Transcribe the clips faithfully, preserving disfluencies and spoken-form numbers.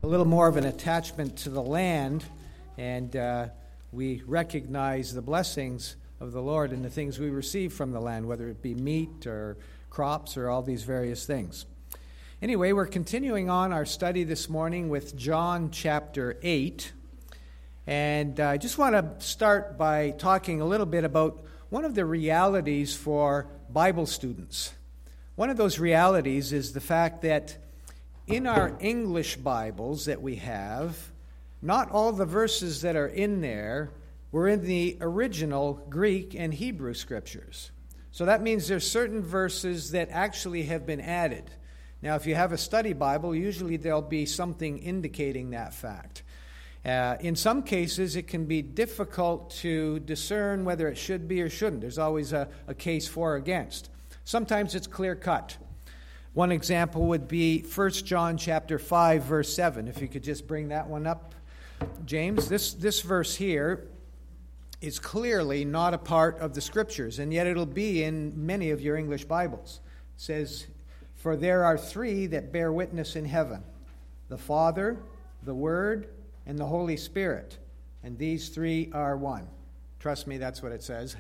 a little more of an attachment to the land, and uh, we recognize the blessings of the Lord and the things we receive from the land, whether it be meat or crops or all these various things. Anyway, we're continuing on our study this morning with John chapter eight, and I just want to start by talking a little bit about one of the realities for Bible students. One of those realities is the fact that in our English Bibles that we have, not all the verses that are in there were in the original Greek and Hebrew scriptures. So that means there's certain verses that actually have been added. Now, if you have a study Bible, usually there'll be something indicating that fact. Uh, in some cases, it can be difficult to discern whether it should be or shouldn't. There's always a, a case for or against. Sometimes it's clear-cut. One example would be First John chapter five, verse seven. If you could just bring that one up, James. This, this verse here is clearly not a part of the Scriptures, and yet it'll be in many of your English Bibles. It says, "For there are three that bear witness in heaven, the Father, the Word, and the Holy Spirit, and these three are one." Trust me, that's what it says.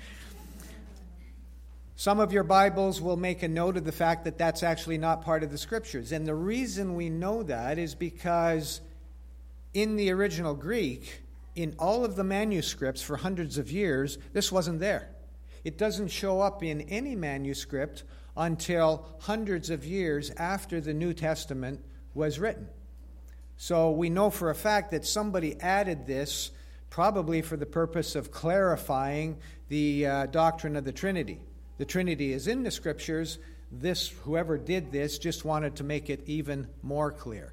Some of your Bibles will make a note of the fact that that's actually not part of the Scriptures. And the reason we know that is because in the original Greek, in all of the manuscripts for hundreds of years, this wasn't there. It doesn't show up in any manuscript until hundreds of years after the New Testament was written. So we know for a fact that somebody added this probably for the purpose of clarifying the uh, doctrine of the Trinity. The Trinity is in the Scriptures. This, whoever did this just wanted to make it even more clear.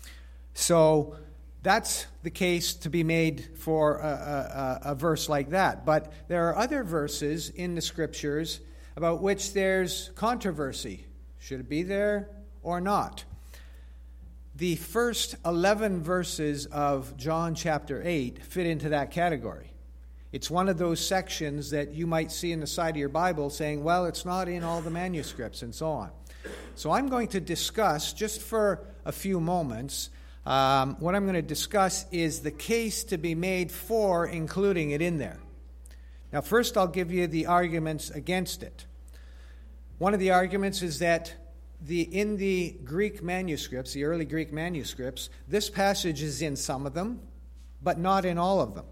So that's the case to be made for a, a, a verse like that. But there are other verses in the Scriptures about which there's controversy. Should it be there or not? The first eleven verses of John chapter eight fit into that category. It's one of those sections that you might see in the side of your Bible saying, well, it's not in all the manuscripts and so on. So I'm going to discuss, just for a few moments, um, what I'm going to discuss is the case to be made for including it in there. Now, first I'll give you the arguments against it. One of the arguments is that the in the Greek manuscripts, the early Greek manuscripts, this passage is in some of them, but not in all of them.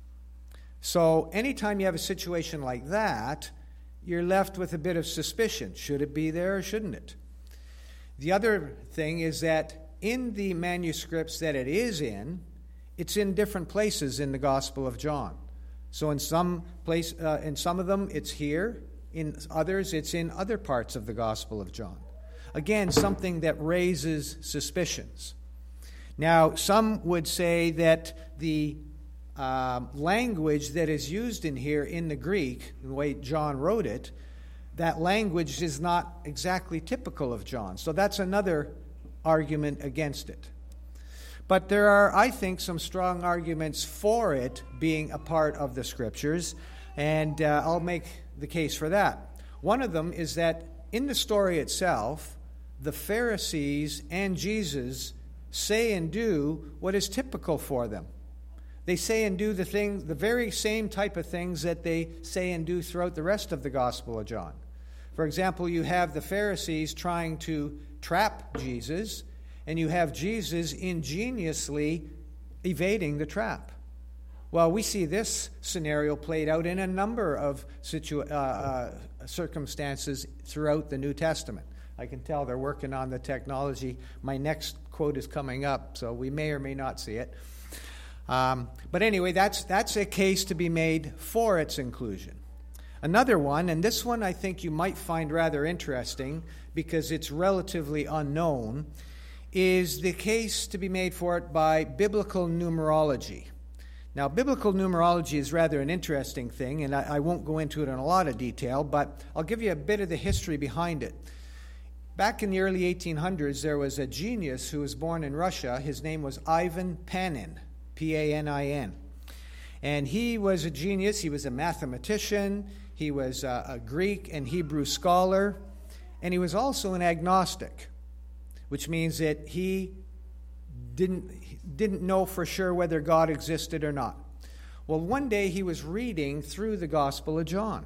So anytime you have a situation like that, you're left with a bit of suspicion. Should it be there or shouldn't it? The other thing is that in the manuscripts that it is in, it's in different places in the Gospel of John. So in some place, uh, in some of them, it's here. In others, it's in other parts of the Gospel of John. Again, something that raises suspicions. Now, some would say that the uh, language that is used in here in the Greek, the way John wrote it, that language is not exactly typical of John. So that's another argument against it. But there are, I think, some strong arguments for it being a part of the Scriptures, and uh, I'll make the case for that. One of them is that in the story itself, the Pharisees and Jesus say and do what is typical for them. They say and do the thing, the very same type of things that they say and do throughout the rest of the Gospel of John. For example, you have the Pharisees trying to trap Jesus, and you have Jesus ingeniously evading the trap. Well, we see this scenario played out in a number of situ- uh, uh, circumstances throughout the New Testament. I can tell they're working on the technology. My next quote is coming up, so we may or may not see it. Um, but anyway, that's that's a case to be made for its inclusion. Another one, and this one I think you might find rather interesting because it's relatively unknown, is the case to be made for it by biblical numerology. Now, biblical numerology is rather an interesting thing, and I, I won't go into it in a lot of detail, but I'll give you a bit of the history behind it. Back in the early eighteen hundreds, there was a genius who was born in Russia. His name was Ivan Panin, P A N I N. And he was a genius. He was a mathematician. He was a, a Greek and Hebrew scholar. And he was also an agnostic, which means that he didn't, didn't know for sure whether God existed or not. Well, one day he was reading through the Gospel of John.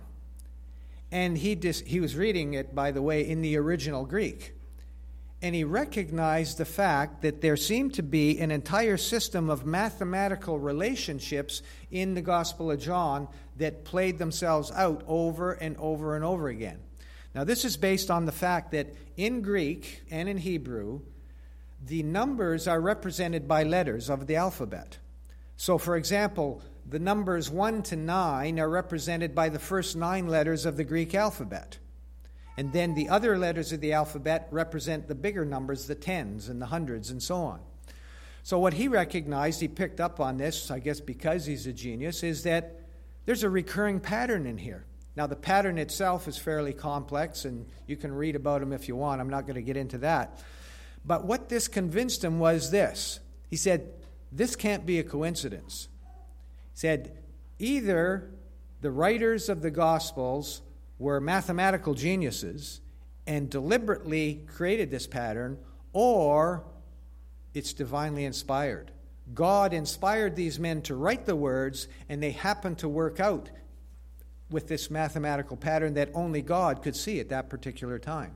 And he, dis, he was reading it, by the way, in the original Greek. And he recognized the fact that there seemed to be an entire system of mathematical relationships in the Gospel of John that played themselves out over and over and over again. Now, this is based on the fact that in Greek and in Hebrew, the numbers are represented by letters of the alphabet. So, for example, the numbers one to nine are represented by the first nine letters of the Greek alphabet. And then the other letters of the alphabet represent the bigger numbers, the tens and the hundreds and so on. So what he recognized, he picked up on this, I guess because he's a genius, is that there's a recurring pattern in here. Now, the pattern itself is fairly complex, and you can read about them if you want. I'm not going to get into that. But what this convinced him was this. He said, this can't be a coincidence. He said, either the writers of the Gospels were mathematical geniuses and deliberately created this pattern, or it's divinely inspired. God inspired these men to write the words, and they happened to work out with this mathematical pattern that only God could see at that particular time.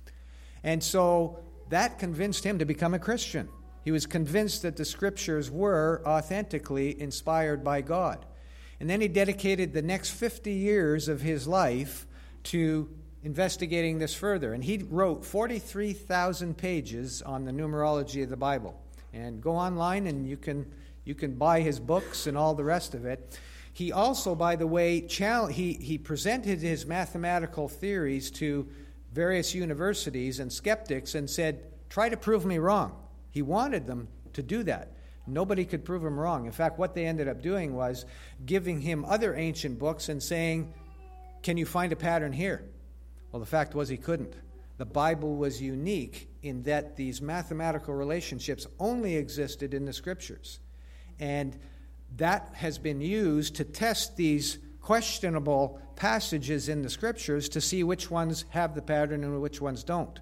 And so that convinced him to become a Christian. He was convinced that the Scriptures were authentically inspired by God. And then he dedicated the next fifty years of his life to investigating this further. And he wrote forty-three thousand pages on the numerology of the Bible. And go online and you can you can buy his books and all the rest of it. He also, by the way, challenge, he, he presented his mathematical theories to various universities and skeptics and said, try to prove me wrong. He wanted them to do that. Nobody could prove him wrong. In fact, what they ended up doing was giving him other ancient books and saying, can you find a pattern here? Well, the fact was he couldn't. The Bible was unique in that these mathematical relationships only existed in the Scriptures. And that has been used to test these questionable passages in the Scriptures to see which ones have the pattern and which ones don't.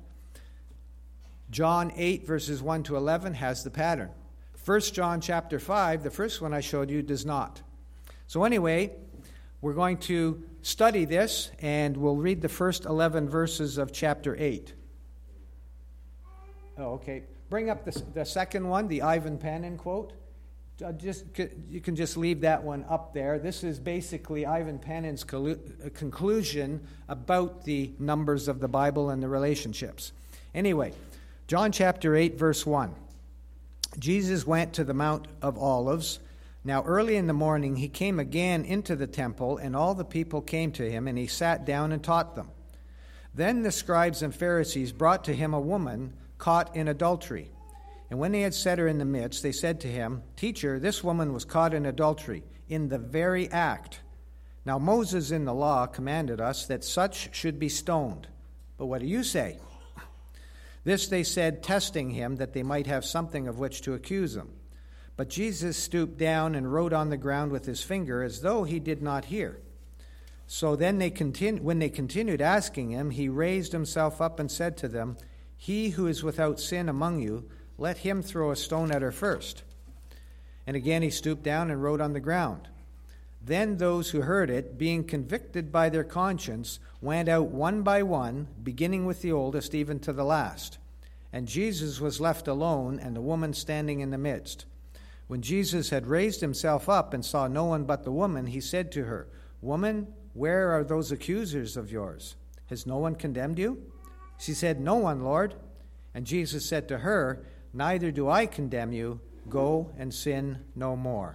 John eight, verses one to eleven has the pattern. First John chapter five, the first one I showed you, does not. So anyway, we're going to study this, and we'll read the first eleven verses of chapter eight. Oh, okay. Bring up the, the second one, the Ivan Panin quote. Uh, just you can just leave that one up there. This is basically Ivan Panin's collu- conclusion about the numbers of the Bible and the relationships. Anyway, John chapter eight, verse one. Jesus went to the Mount of Olives. Now early in the morning he came again into the temple, and all the people came to him, and he sat down and taught them. Then the scribes and Pharisees brought to him a woman caught in adultery. And when they had set her in the midst, they said to him, Teacher, this woman was caught in adultery, in the very act. Now Moses in the law commanded us that such should be stoned. But what do you say? This they said, testing him, that they might have something of which to accuse him. But Jesus stooped down and wrote on the ground with his finger, as though he did not hear. So then they continu- when they continued asking him, he raised himself up and said to them, He who is without sin among you, let him throw a stone at her first. And again he stooped down and wrote on the ground. Then those who heard it, being convicted by their conscience, went out one by one, beginning with the oldest even to the last. And Jesus was left alone, and the woman standing in the midst. When Jesus had raised himself up and saw no one but the woman, he said to her, Woman, where are those accusers of yours? Has no one condemned you? She said, No one, Lord. And Jesus said to her, Neither do I condemn you. Go and sin no more.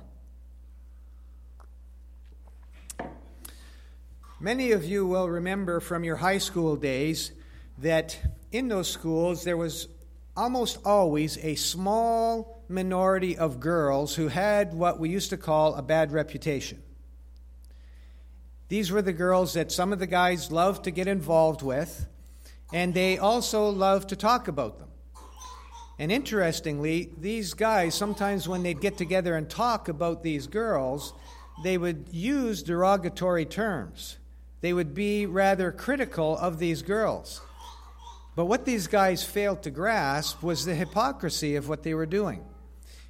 Many of you will remember from your high school days that in those schools there was almost always a small minority of girls who had what we used to call a bad reputation. These were the girls that some of the guys loved to get involved with, and they also loved to talk about them. And interestingly, these guys, sometimes when they'd get together and talk about these girls, they would use derogatory terms. They would be rather critical of these girls. But what these guys failed to grasp was the hypocrisy of what they were doing.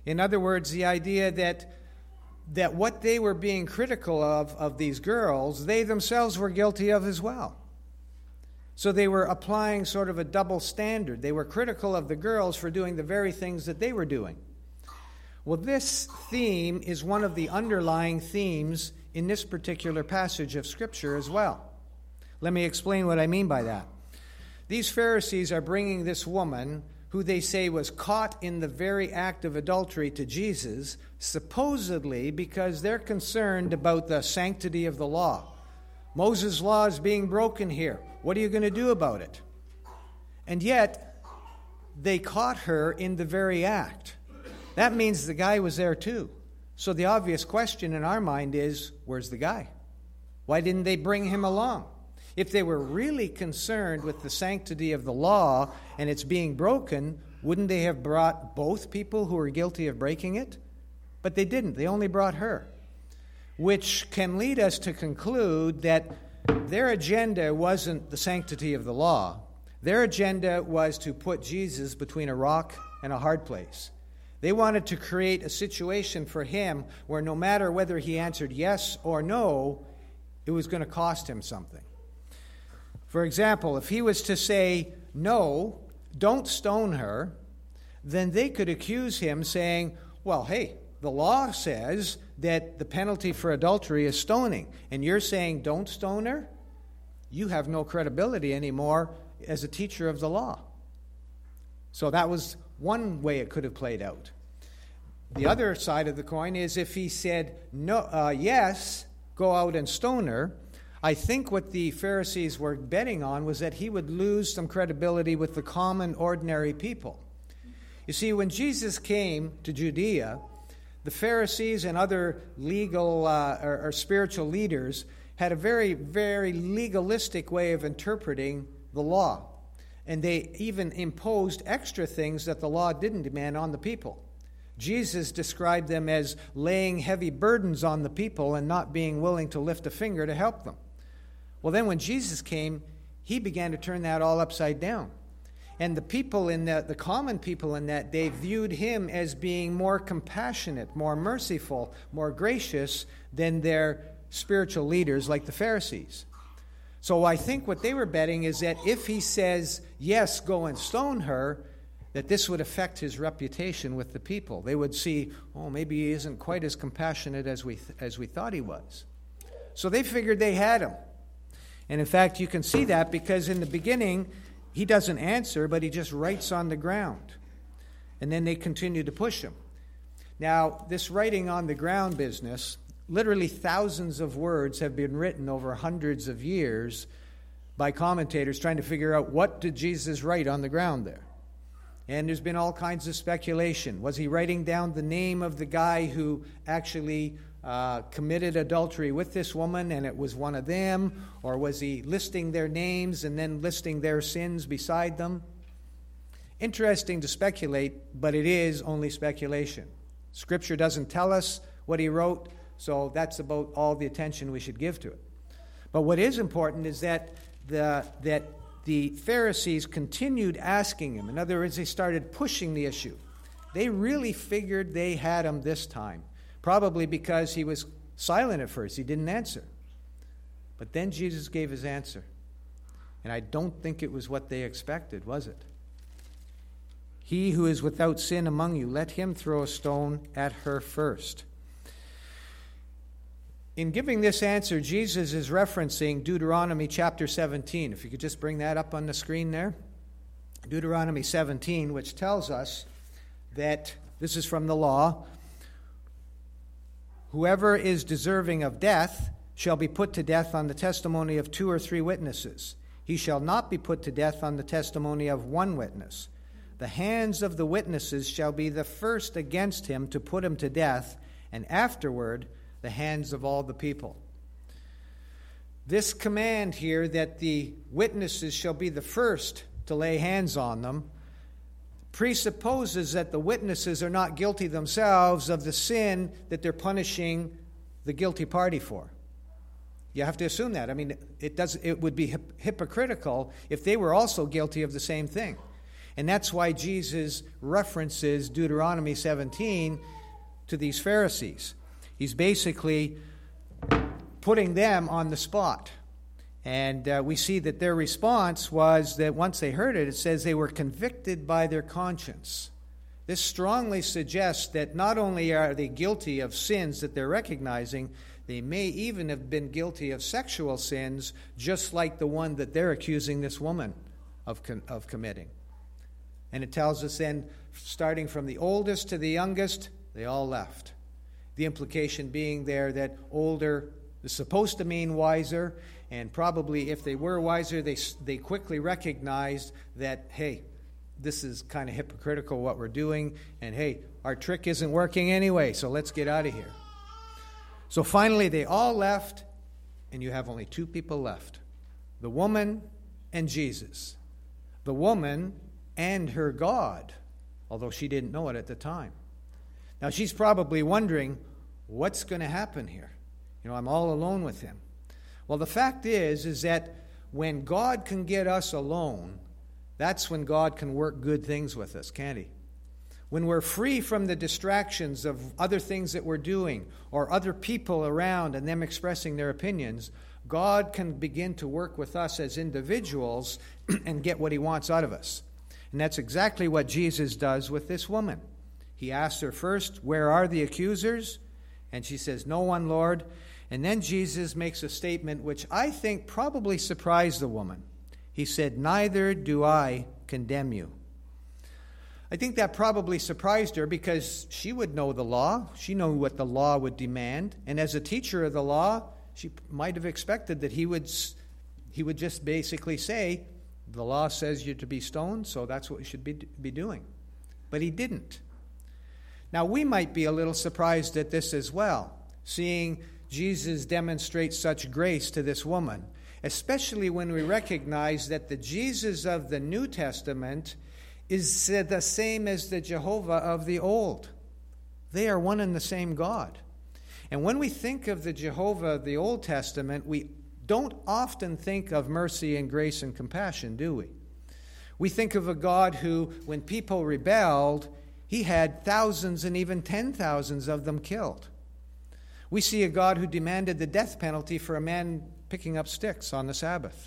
In other words, the idea that that what they were being critical of, of these girls, they themselves were guilty of as well. So they were applying sort of a double standard. They were critical of the girls for doing the very things that they were doing. Well, this theme is one of the underlying themes in this particular passage of Scripture as well. Let me explain what I mean by that. These Pharisees are bringing this woman, who they say was caught in the very act of adultery, to Jesus, supposedly because they're concerned about the sanctity of the law. Moses' law is being broken here. What are you going to do about it? And yet, they caught her in the very act. That means the guy was there too. So the obvious question in our mind is, where's the guy? Why didn't they bring him along? If they were really concerned with the sanctity of the law and it's being broken, wouldn't they have brought both people who were guilty of breaking it? But they didn't. They only brought her, which can lead us to conclude that their agenda wasn't the sanctity of the law. Their agenda was to put Jesus between a rock and a hard place. They wanted to create a situation for him where no matter whether he answered yes or no, it was going to cost him something. For example, if he was to say, no, don't stone her, then they could accuse him saying, well, hey, the law says that the penalty for adultery is stoning, and you're saying don't stone her? You have no credibility anymore as a teacher of the law. So that was one way it could have played out. The other side of the coin is if he said, no, uh, yes, go out and stone her, I think what the Pharisees were betting on was that he would lose some credibility with the common, ordinary people. You see, when Jesus came to Judea, the Pharisees and other legal uh, or, or spiritual leaders had a very, very legalistic way of interpreting the law. And they even imposed extra things that the law didn't demand on the people. Jesus described them as laying heavy burdens on the people and not being willing to lift a finger to help them. Well, then when Jesus came, he began to turn that all upside down. And the people in the, the common people in that day viewed him as being more compassionate, more merciful, more gracious than their spiritual leaders like the Pharisees. So I think what they were betting is that if he says, yes, go and stone her, that this would affect his reputation with the people. They would see, oh, maybe he isn't quite as compassionate as we th- as we thought he was. So they figured they had him. And in fact, you can see that because in the beginning, he doesn't answer, but he just writes on the ground. And then they continue to push him. Now, this writing on the ground business, literally thousands of words have been written over hundreds of years by commentators trying to figure out what did Jesus write on the ground there. And there's been all kinds of speculation. Was he writing down the name of the guy who actually uh, committed adultery with this woman and it was one of them? Or was he listing their names and then listing their sins beside them? Interesting to speculate, but it is only speculation. Scripture doesn't tell us what he wrote, so that's about all the attention we should give to it. But what is important is that the that the Pharisees continued asking him. In other words, they started pushing the issue. They really figured they had him this time, probably because he was silent at first. He didn't answer. But then Jesus gave his answer. And I don't think it was what they expected, was it? He who is without sin among you, let him throw a stone at her first. In giving this answer, Jesus is referencing Deuteronomy chapter seventeen. If you could just bring that up on the screen there. Deuteronomy seventeen, which tells us that, this is from the law, whoever is deserving of death shall be put to death on the testimony of two or three witnesses. He shall not be put to death on the testimony of one witness. The hands of the witnesses shall be the first against him to put him to death, and afterward the hands of all the people. This command here that the witnesses shall be the first to lay hands on them presupposes that the witnesses are not guilty themselves of the sin that they're punishing the guilty party for. You have to assume that. I mean, it does. It would be hip- hypocritical if they were also guilty of the same thing. And that's why Jesus references Deuteronomy seventeen to these Pharisees. He's basically putting them on the spot. And uh, we see that their response was that once they heard it, it says they were convicted by their conscience. This strongly suggests that not only are they guilty of sins that they're recognizing, they may even have been guilty of sexual sins, just like the one that they're accusing this woman of, com- of committing. And it tells us then, starting from the oldest to the youngest, they all left. The implication being there that older is supposed to mean wiser, and probably if they were wiser, they they quickly recognized that, hey, this is kind of hypocritical what we're doing, and hey, our trick isn't working anyway, so let's get out of here. So finally they all left, and you have only two people left, the woman and Jesus. The woman and her God, although she didn't know it at the time. Now she's probably wondering, what's going to happen here? You know, I'm all alone with him. Well, the fact is, is that when God can get us alone, that's when God can work good things with us, can't he? When we're free from the distractions of other things that we're doing or other people around and them expressing their opinions, God can begin to work with us as individuals and get what he wants out of us. And that's exactly what Jesus does with this woman. He asks her first, where are the accusers? And she says, no one, Lord. And then Jesus makes a statement which I think probably surprised the woman. He said, neither do I condemn you. I think that probably surprised her because she would know the law. She knew what the law would demand. And as a teacher of the law, she might have expected that he would, he would just basically say, the law says you're to be stoned, so that's what you should be, be doing. But he didn't. Now, we might be a little surprised at this as well, seeing Jesus demonstrate such grace to this woman, especially when we recognize that the Jesus of the New Testament is the same as the Jehovah of the Old. They are one and the same God. And when we think of the Jehovah of the Old Testament, we don't often think of mercy and grace and compassion, do we? We think of a God who, when people rebelled, he had thousands and even ten thousands of them killed. We see a God who demanded the death penalty for a man picking up sticks on the Sabbath.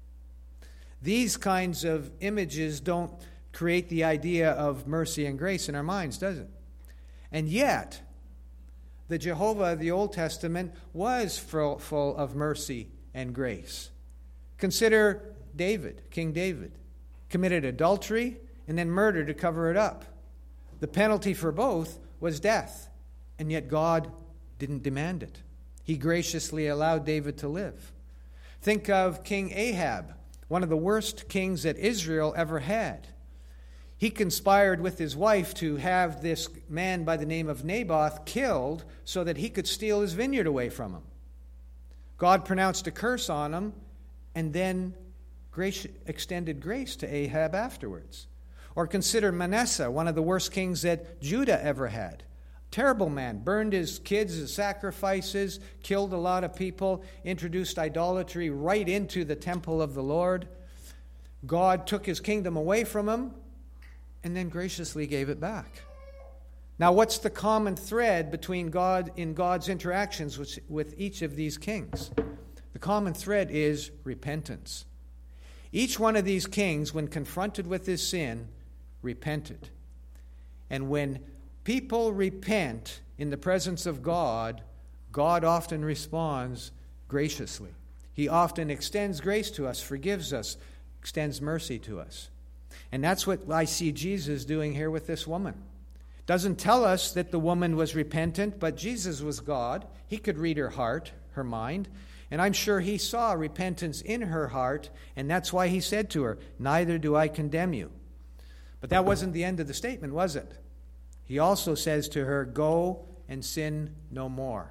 These kinds of images don't create the idea of mercy and grace in our minds, does it? And yet, the Jehovah of the Old Testament was full, full of mercy and grace. Consider David, King David, committed adultery and then murder to cover it up. The penalty for both was death, and yet God didn't demand it. He graciously allowed David to live. Think of King Ahab, one of the worst kings that Israel ever had. He conspired with his wife to have this man by the name of Naboth killed so that he could steal his vineyard away from him. God pronounced a curse on him and then grace, extended grace to Ahab afterwards. Or consider Manasseh, one of the worst kings that Judah ever had. Terrible man, burned his kids as sacrifices, killed a lot of people, introduced idolatry right into the temple of the Lord. God took his kingdom away from him and then graciously gave it back. Now, what's the common thread between God in God's interactions with, with each of these kings? The common thread is repentance. Each one of these kings, when confronted with his sin, repented. And when people repent in the presence of God, God often responds graciously. He often extends grace to us, forgives us, extends mercy to us. And that's what I see Jesus doing here with this woman. Doesn't tell us that the woman was repentant, but Jesus was God. He could read her heart, her mind, and I'm sure he saw repentance in her heart, and that's why he said to her, neither do I condemn you. But that wasn't the end of the statement, was it? He also says to her, go and sin no more.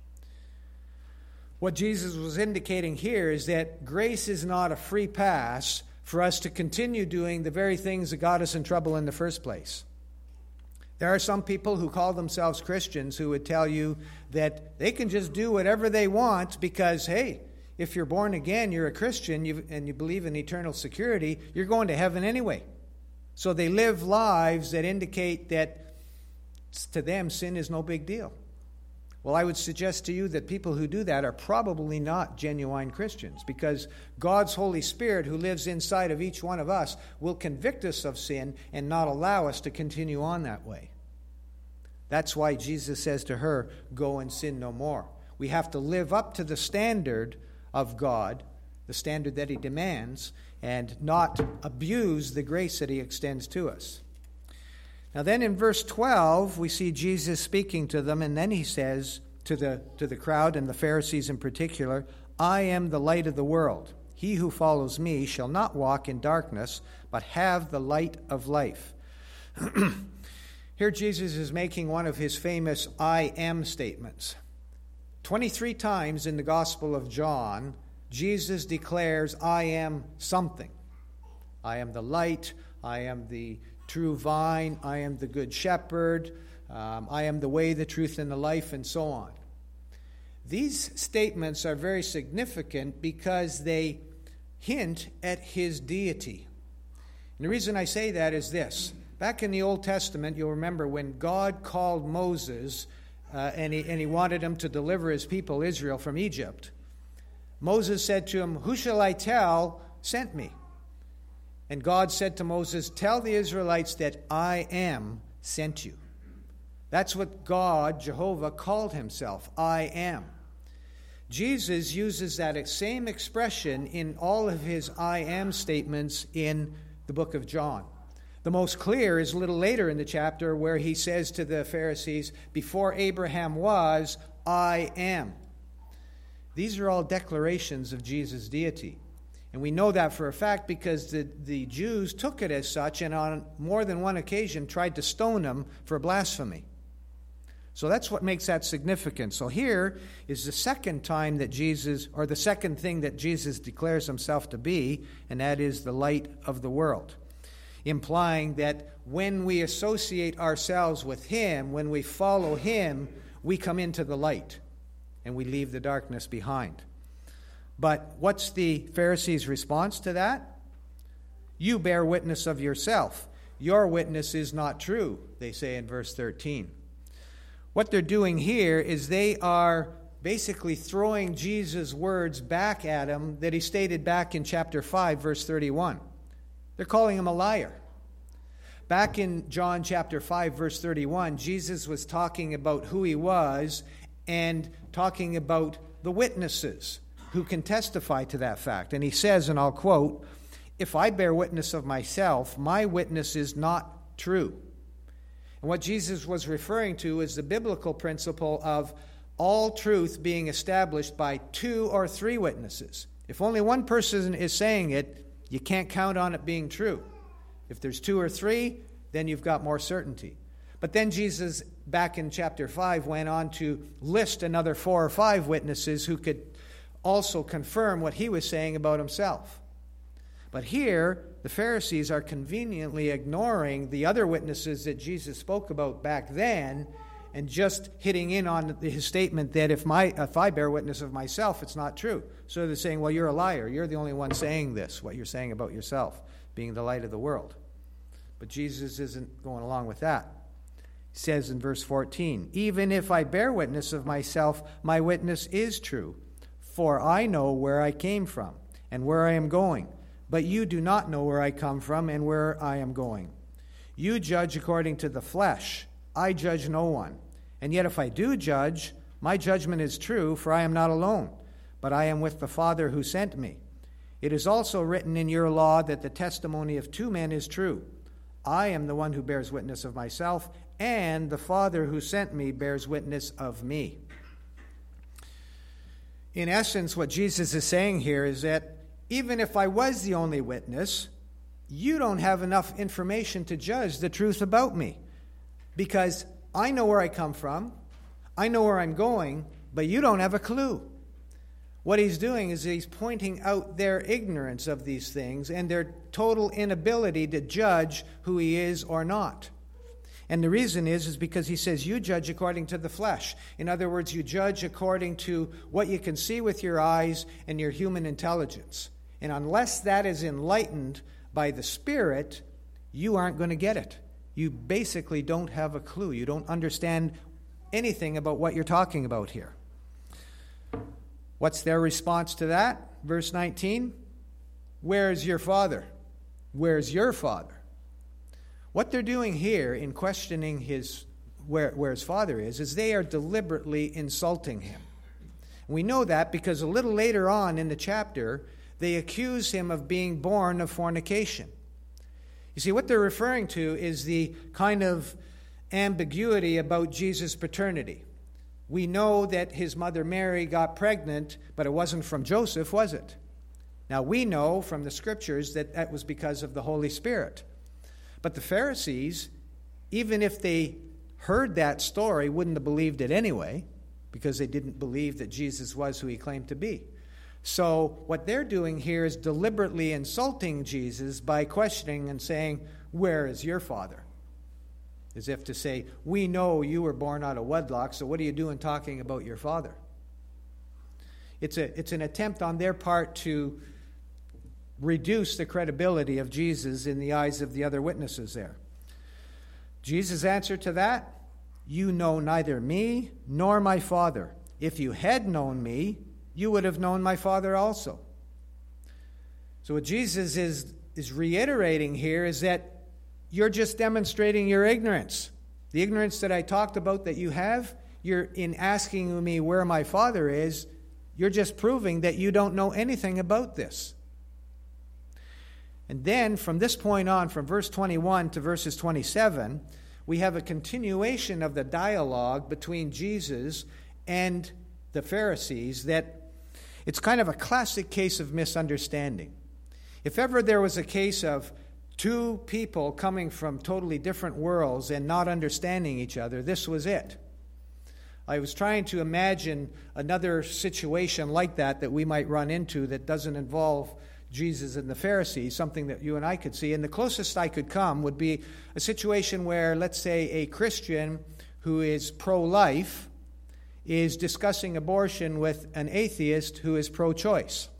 What Jesus was indicating here is that grace is not a free pass for us to continue doing the very things that got us in trouble in the first place. There are some people who call themselves Christians who would tell you that they can just do whatever they want because, hey, if you're born again, you're a Christian, you, and you believe in eternal security, you're going to heaven anyway. So they live lives that indicate that to them sin is no big deal. Well, I would suggest to you that people who do that are probably not genuine Christians, because God's Holy Spirit, who lives inside of each one of us, will convict us of sin and not allow us to continue on that way. That's why Jesus says to her, go and sin no more. We have to live up to the standard of God, the standard that he demands, and not abuse the grace that he extends to us. Now then in verse twelve, we see Jesus speaking to them, and then he says to the, to the crowd, and the Pharisees in particular, I am the light of the world. He who follows me shall not walk in darkness, but have the light of life. Here Jesus is making one of his famous I am statements. twenty-three times in the Gospel of John, Jesus declares, I am something. I am the light, I am the true vine, I am the good shepherd, um, I am the way, the truth, and the life, and so on. These statements are very significant because they hint at his deity. And the reason I say that is this. Back in the Old Testament, you'll remember when God called Moses uh, and, he, and he wanted him to deliver his people Israel from Egypt, Moses said to him, who shall I tell sent me? And God said to Moses, tell the Israelites that I am sent you. That's what God, Jehovah, called himself, I am. Jesus uses that same expression in all of his I am statements in the book of John. The most clear is a little later in the chapter where he says to the Pharisees, before Abraham was, I am. These are all declarations of Jesus' deity. And we know that for a fact because the, the Jews took it as such and on more than one occasion tried to stone him for blasphemy. So that's what makes that significant. So here is the second time that Jesus, or the second thing that Jesus declares himself to be, and that is the light of the world. Implying that when we associate ourselves with him, when we follow him, we come into the light and we leave the darkness behind. But what's the Pharisees' response to that? You bear witness of yourself. Your witness is not true, they say in verse thirteen. What they're doing here is they are basically throwing Jesus' words back at him that he stated back in chapter five, verse thirty-one. They're calling him a liar. Back in John chapter five, verse thirty-one, Jesus was talking about who he was and talking about the witnesses who can testify to that fact. And he says, and I'll quote, if I bear witness of myself, my witness is not true. And what Jesus was referring to is the biblical principle of all truth being established by two or three witnesses. If only one person is saying it, you can't count on it being true. If there's two or three, then you've got more certainty. But then Jesus, back in chapter five, went on to list another four or five witnesses who could also confirm what he was saying about himself. But here, the Pharisees are conveniently ignoring the other witnesses that Jesus spoke about back then and just hitting in on his statement that if my if I bear witness of myself, it's not true. So they're saying, well, you're a liar. You're the only one saying this, what you're saying about yourself, being the light of the world. But Jesus isn't going along with that. He says in verse fourteen, even if I bear witness of myself, my witness is true. For I know where I came from and where I am going, but you do not know where I come from and where I am going. You judge according to the flesh. I judge no one. And yet if I do judge, my judgment is true, for I am not alone, but I am with the Father who sent me. It is also written in your law that the testimony of two men is true. I am the one who bears witness of myself, and the Father who sent me bears witness of me. In essence, what Jesus is saying here is that even if I was the only witness, you don't have enough information to judge the truth about me. Because I know where I come from, I know where I'm going, but you don't have a clue. What he's doing is he's pointing out their ignorance of these things and their total inability to judge who he is or not. And the reason is, is because he says you judge according to the flesh. In other words, you judge according to what you can see with your eyes and your human intelligence. And unless that is enlightened by the Spirit, you aren't going to get it. You basically don't have a clue. You don't understand anything about what you're talking about here. What's their response to that? Verse nineteen, where's your father? Where's your father? What they're doing here in questioning his where, where his father is, is they are deliberately insulting him. We know that because a little later on in the chapter, they accuse him of being born of fornication. You see, what they're referring to is the kind of ambiguity about Jesus' paternity. We know that his mother Mary got pregnant, but it wasn't from Joseph, was it? Now, we know from the Scriptures that that was because of the Holy Spirit. But the Pharisees, even if they heard that story, wouldn't have believed it anyway, because they didn't believe that Jesus was who he claimed to be. So what they're doing here is deliberately insulting Jesus by questioning and saying, where is your father? As if to say, we know you were born out of wedlock, so what are you doing talking about your father? It's a, it's an attempt on their part to reduce the credibility of Jesus in the eyes of the other witnesses there. Jesus' answer to that, you know neither me nor my Father. If you had known me, you would have known my Father also. So what Jesus is, is reiterating here is that you're just demonstrating your ignorance. The ignorance that I talked about that you have, you're in asking me where my Father is, you're just proving that you don't know anything about this. And then from this point on, from verse twenty-one to verses twenty-seven, we have a continuation of the dialogue between Jesus and the Pharisees that it's kind of a classic case of misunderstanding. If ever there was a case of two people coming from totally different worlds and not understanding each other, this was it. I was trying to imagine another situation like that that we might run into that doesn't involve Jesus and the Pharisees, something that you and I could see. And the closest I could come would be a situation where, let's say, a Christian who is pro-life is discussing abortion with an atheist who is pro-choice.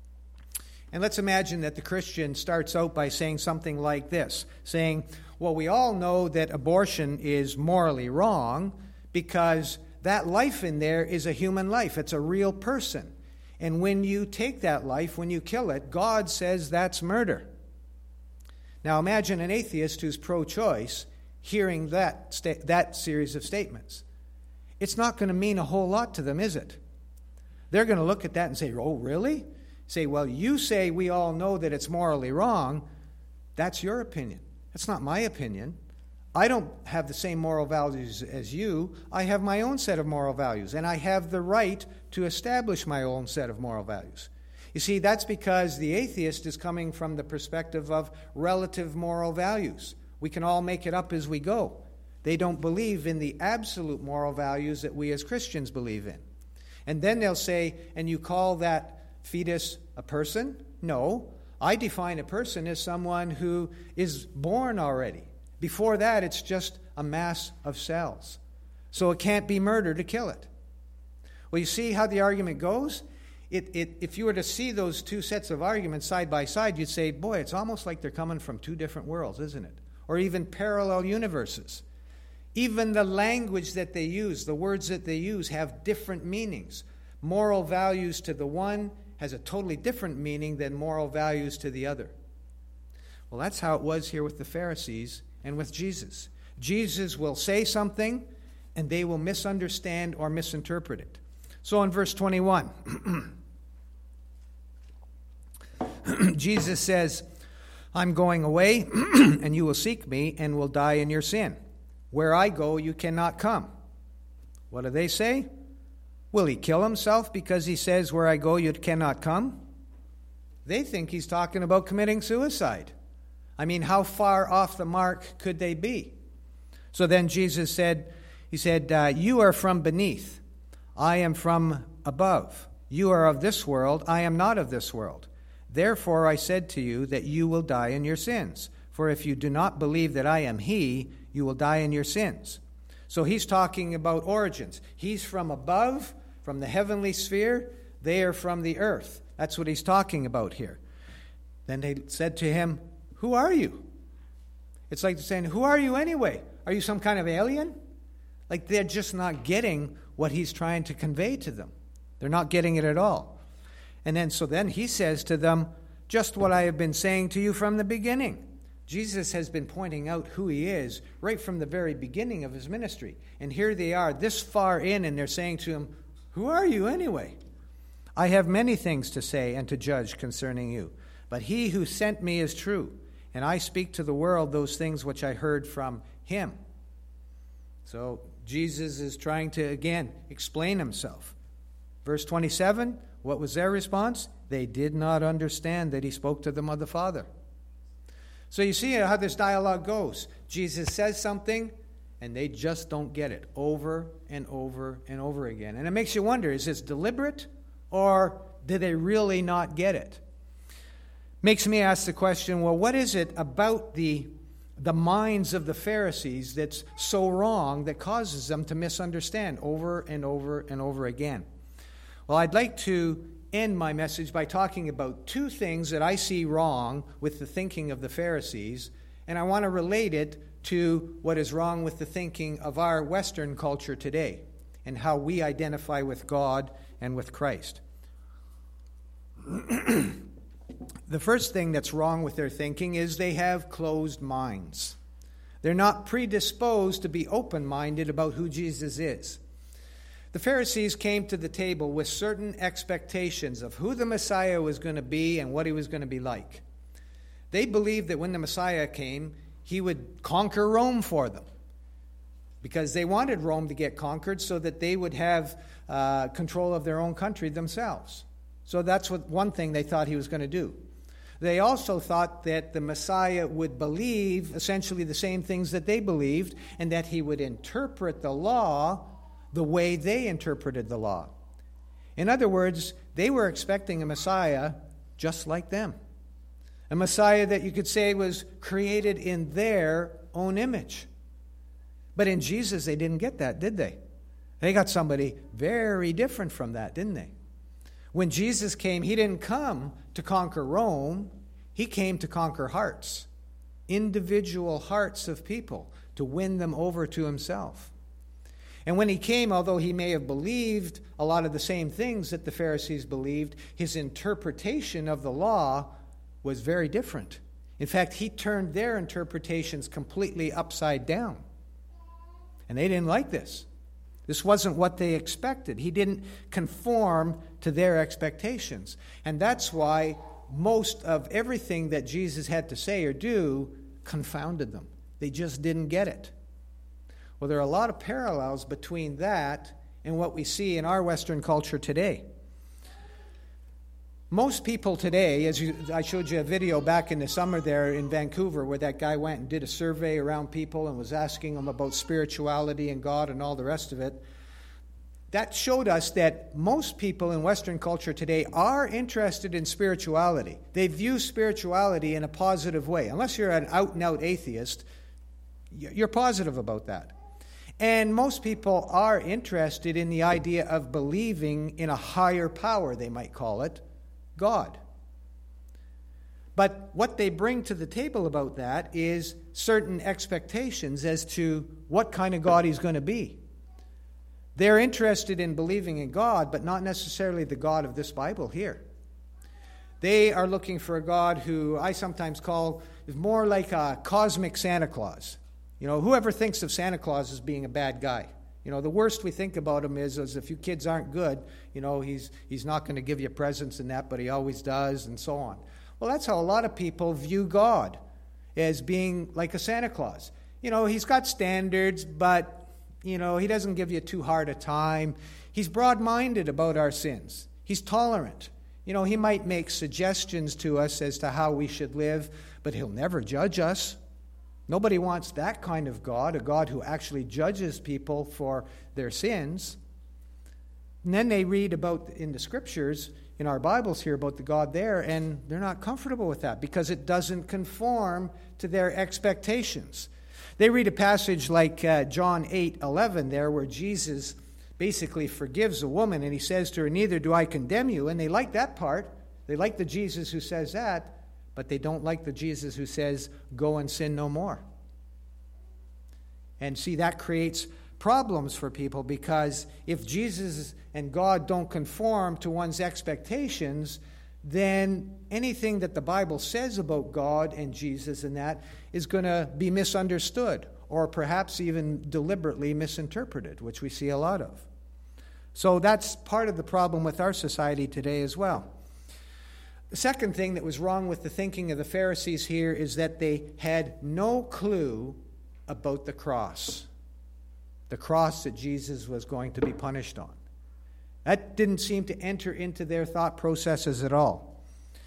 And let's imagine that the Christian starts out by saying something like this, saying, well, we all know that abortion is morally wrong because that life in there is a human life. It's a real person. And when you take that life, when you kill it, God says that's murder. Now imagine an atheist who's pro-choice hearing that sta- that series of statements. It's not going to mean a whole lot to them, is it? They're going to look at that and say, oh, really? Say, well, you say we all know that it's morally wrong. That's your opinion. That's not my opinion. I don't have the same moral values as you. I have my own set of moral values, and I have the right to establish my own set of moral values. You see, that's because the atheist is coming from the perspective of relative moral values. We can all make it up as we go. They don't believe in the absolute moral values that we as Christians believe in. And then they'll say, and you call that fetus a person? No. I define a person as someone who is born already. Before that, it's just a mass of cells. So it can't be murder to kill it. Well, you see how the argument goes? It, it, if you were to see those two sets of arguments side by side, you'd say, boy, it's almost like they're coming from two different worlds, isn't it? Or even parallel universes. Even the language that they use, the words that they use, have different meanings. Moral values to the one has a totally different meaning than moral values to the other. Well, that's how it was here with the Pharisees and with Jesus. Jesus will say something, and they will misunderstand or misinterpret it. So in verse twenty-one, Jesus says, I'm going away, and you will seek me, and will die in your sin. Where I go, you cannot come. What do they say? Will he kill himself because he says, where I go, you cannot come? They think he's talking about committing suicide. I mean, how far off the mark could they be? So then Jesus said, he said, uh, you are from beneath. I am from above. You are of this world. I am not of this world. Therefore I said to you that you will die in your sins. For if you do not believe that I am he, you will die in your sins. So he's talking about origins. He's from above, from the heavenly sphere. They are from the earth. That's what he's talking about here. Then they said to him, who are you? It's like saying, who are you anyway? Are you some kind of alien? Like they're just not getting what he's trying to convey to them. They're not getting it at all. And then, so then he says to them, just what I have been saying to you from the beginning. Jesus has been pointing out who he is right from the very beginning of his ministry. And here they are this far in, and they're saying to him, who are you anyway? I have many things to say and to judge concerning you. But he who sent me is true, and I speak to the world those things which I heard from him. So Jesus is trying to, again, explain himself. Verse twenty-seven, what was their response? They did not understand that he spoke to them of the Father. So you see how this dialogue goes. Jesus says something, and they just don't get it over and over and over again. And it makes you wonder, is this deliberate, or did they really not get it? Makes me ask the question, well, what is it about the, the minds of the Pharisees that's so wrong that causes them to misunderstand over and over and over again? Well, I'd like to end my message by talking about two things that I see wrong with the thinking of the Pharisees, and I want to relate it to what is wrong with the thinking of our Western culture today and how we identify with God and with Christ. The first thing that's wrong with their thinking is they have closed minds. They're not predisposed to be open-minded about who Jesus is. The Pharisees came to the table with certain expectations of who the Messiah was going to be and what he was going to be like. They believed that when the Messiah came, he would conquer Rome for them, because they wanted Rome to get conquered so that they would have uh, control of their own country themselves. So that's what one thing they thought he was going to do. They also thought that the Messiah would believe essentially the same things that they believed, and that he would interpret the law the way they interpreted the law. In other words, they were expecting a Messiah just like them. A Messiah that you could say was created in their own image. But in Jesus, they didn't get that, did they? They got somebody very different from that, didn't they? When Jesus came, he didn't come to conquer Rome. He came to conquer hearts, individual hearts of people, to win them over to himself. And when he came, although he may have believed a lot of the same things that the Pharisees believed, his interpretation of the law was very different. In fact, he turned their interpretations completely upside down. And they didn't like this. This wasn't what they expected. He didn't conform to their expectations. And that's why most of everything that Jesus had to say or do confounded them. They just didn't get it. Well, there are a lot of parallels between that and what we see in our Western culture today. Most people today, as you, I showed you a video back in the summer there in Vancouver where that guy went and did a survey around people and was asking them about spirituality and God and all the rest of it. That showed us that most people in Western culture today are interested in spirituality. They view spirituality in a positive way. Unless you're an out-and-out atheist, you're positive about that. And most people are interested in the idea of believing in a higher power, they might call it, God. But what they bring to the table about that is certain expectations as to what kind of God he's going to be. They're interested in believing in God, but not necessarily the God of this Bible here. They are looking for a God who I sometimes call is more like a cosmic Santa Claus. You know, whoever thinks of Santa Claus as being a bad guy? You know, the worst we think about him is, is if you kids aren't good, you know, he's he's not going to give you presents and that, but he always does, and so on. Well, that's how a lot of people view God, as being like a Santa Claus. You know, he's got standards, but, you know, he doesn't give you too hard a time. He's broad-minded about our sins. He's tolerant. You know, he might make suggestions to us as to how we should live, but he'll never judge us. Nobody wants that kind of God, a God who actually judges people for their sins. And then they read about, in the Scriptures, in our Bibles here, about the God there, and they're not comfortable with that because it doesn't conform to their expectations. They read a passage like uh, John eight eleven there, where Jesus basically forgives a woman, and he says to her, "Neither do I condemn you." And they like that part. They like the Jesus who says that. But they don't like the Jesus who says, "Go and sin no more." And see, that creates problems for people, because if Jesus and God don't conform to one's expectations, then anything that the Bible says about God and Jesus and that is going to be misunderstood, or perhaps even deliberately misinterpreted, which we see a lot of. So that's part of the problem with our society today as well. The second thing that was wrong with the thinking of the Pharisees here is that they had no clue about the cross. The cross that Jesus was going to be punished on. That didn't seem to enter into their thought processes at all.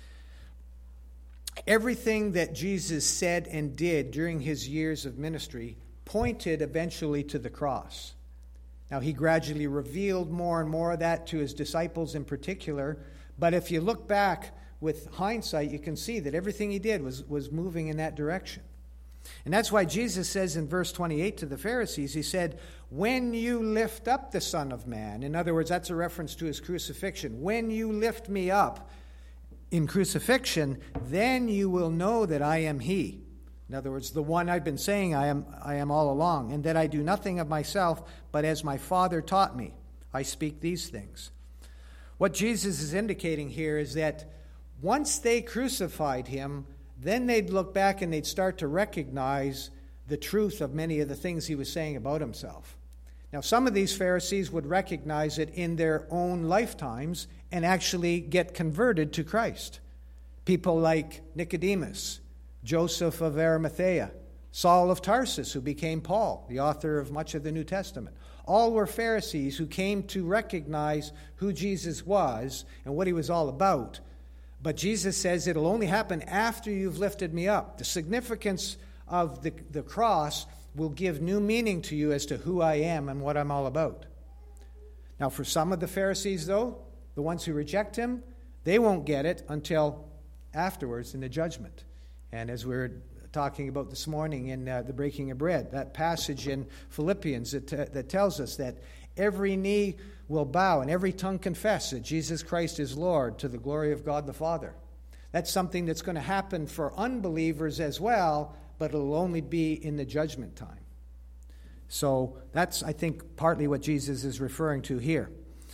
Everything that Jesus said and did during his years of ministry pointed eventually to the cross. Now, he gradually revealed more and more of that to his disciples in particular, but if you look back with hindsight, you can see that everything he did was, was moving in that direction. And that's why Jesus says in verse twenty-eight to the Pharisees, he said, when you lift up the Son of Man, in other words, that's a reference to his crucifixion. When you lift me up in crucifixion, then you will know that I am he. In other words, the one I've been saying I am, I am all along, and that I do nothing of myself, but as my Father taught me, I speak these things. What Jesus is indicating here is that once they crucified him, then they'd look back and they'd start to recognize the truth of many of the things he was saying about himself. Now, some of these Pharisees would recognize it in their own lifetimes and actually get converted to Christ. People like Nicodemus, Joseph of Arimathea, Saul of Tarsus, who became Paul, the author of much of the New Testament. All were Pharisees who came to recognize who Jesus was and what he was all about. But Jesus says it'll only happen after you've lifted me up. The significance of the, the cross will give new meaning to you as to who I am and what I'm all about. Now, for some of the Pharisees, though, the ones who reject him, they won't get it until afterwards in the judgment. And as we were talking about this morning in uh, the breaking of bread, that passage in Philippians that, uh, that tells us that every knee will bow and every tongue confess that Jesus Christ is Lord to the glory of God the Father. That's something that's going to happen for unbelievers as well, but it'll only be in the judgment time. So that's, I think, partly what Jesus is referring to here.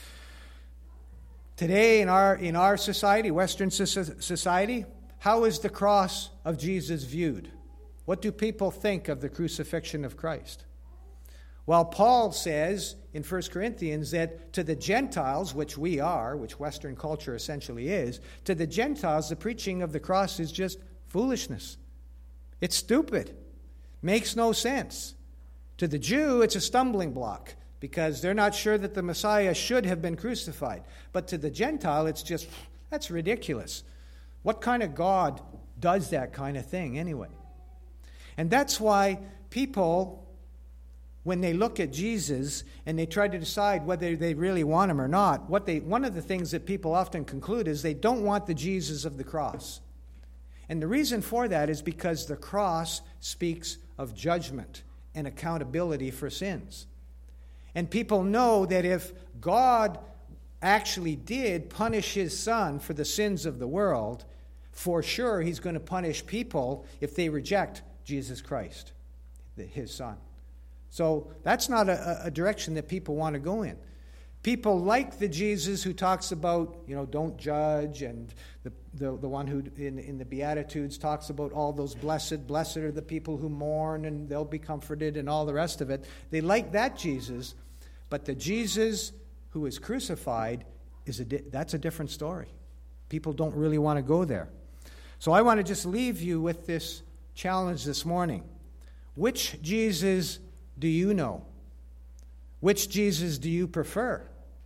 Today in our in our society, Western society, how is the cross of Jesus viewed? What do people think of the crucifixion of Christ? Well, Paul says in First Corinthians that to the Gentiles, which we are, which Western culture essentially is, to the Gentiles, the preaching of the cross is just foolishness. It's stupid. Makes no sense. To the Jew, it's a stumbling block because they're not sure that the Messiah should have been crucified. But to the Gentile, it's just, that's ridiculous. What kind of God does that kind of thing anyway? And that's why people, when they look at Jesus and they try to decide whether they really want him or not, what they one of the things that people often conclude is they don't want the Jesus of the cross. And the reason for that is because the cross speaks of judgment and accountability for sins. And people know that if God actually did punish his Son for the sins of the world, for sure he's going to punish people if they reject Jesus Christ, his Son. So that's not a, a direction that people want to go in. People like the Jesus who talks about, you know, don't judge, and the the, the one who in, in the Beatitudes talks about all those blessed, blessed are the people who mourn and they'll be comforted and all the rest of it. They like that Jesus, but the Jesus who is crucified, is a di- that's a different story. People don't really want to go there. So I want to just leave you with this challenge this morning. Which Jesus do you know? Which Jesus do you prefer?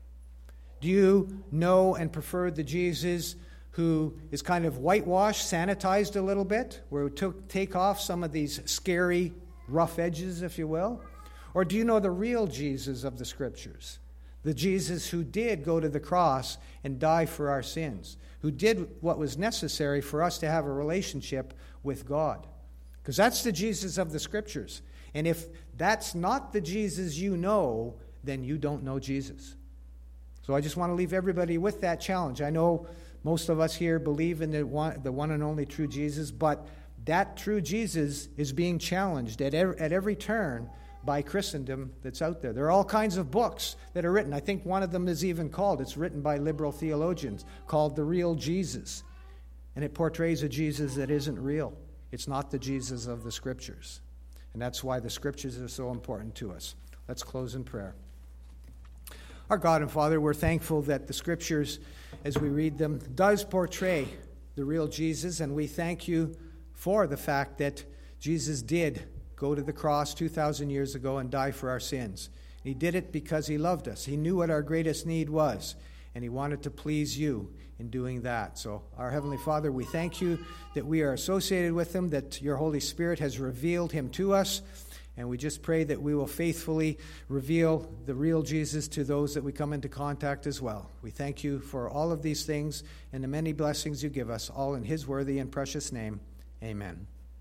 Do you know and prefer the Jesus who is kind of whitewashed, sanitized a little bit, where we took, take off some of these scary, rough edges, if you will? Or do you know the real Jesus of the Scriptures? The Jesus who did go to the cross and die for our sins, who did what was necessary for us to have a relationship with God. Because that's the Jesus of the Scriptures. And if that's not the Jesus you know, then you don't know Jesus. So I just want to leave everybody with that challenge. I know most of us here believe in the one, the one and only true Jesus, but that true Jesus is being challenged at every, at every turn by Christendom that's out there. There are all kinds of books that are written. I think one of them is even called, it's written by liberal theologians, called The Real Jesus. And it portrays a Jesus that isn't real. It's not the Jesus of the Scriptures. And that's why the Scriptures are so important to us. Let's close in prayer. Our God and Father, we're thankful that the Scriptures, as we read them, does portray the real Jesus, and we thank you for the fact that Jesus did go to the cross two thousand years ago and die for our sins. He did it because he loved us. He knew what our greatest need was, and he wanted to please you in doing that. So, our Heavenly Father, we thank you that we are associated with him, that your Holy Spirit has revealed him to us, and we just pray that we will faithfully reveal the real Jesus to those that we come into contact as well. We thank you for all of these things and the many blessings you give us, all in his worthy and precious name. Amen.